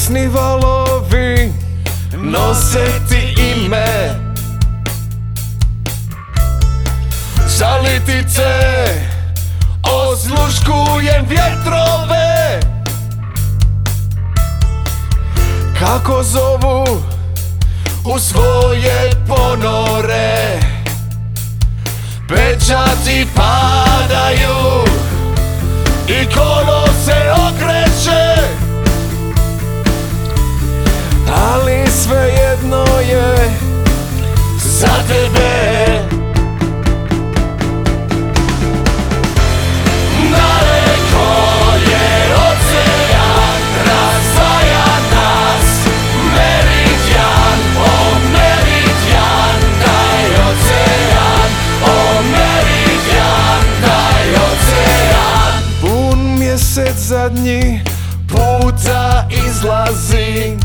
Besni valovi nose ti ime, žalitice osluškujem vjetrove kako zovu u svoje ponore. Pečati padaju i kolo se okreće, ali svejedno je za tebe. Daleko je ocean, razdvaja nas meridian, o meridian, daj ocean, o meridian, daj ocean. Pun mjesec zadnji puta izlazi,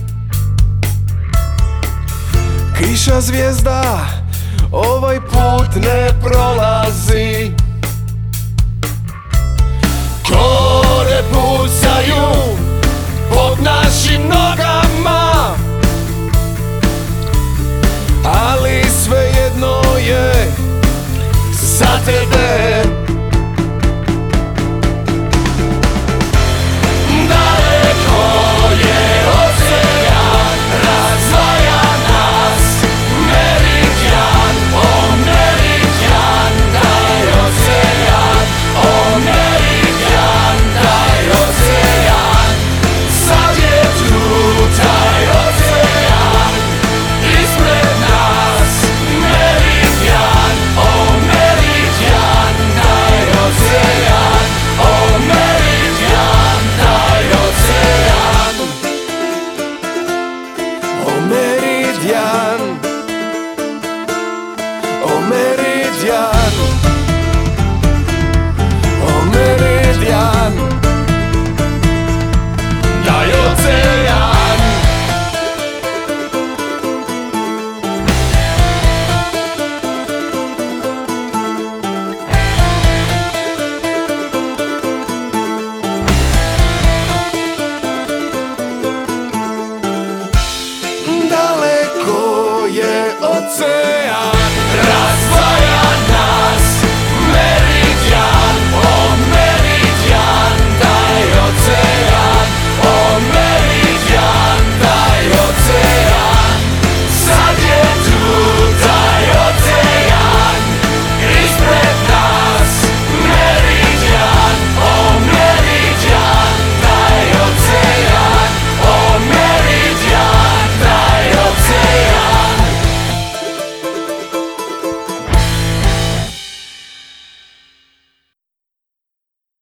kiša zvijezda ovaj put ne prolazi. Kore pucaju pod našim nogama, ali svejedno je za tebe. O meridian, o meridian, daj ocean. Daleko je ocean,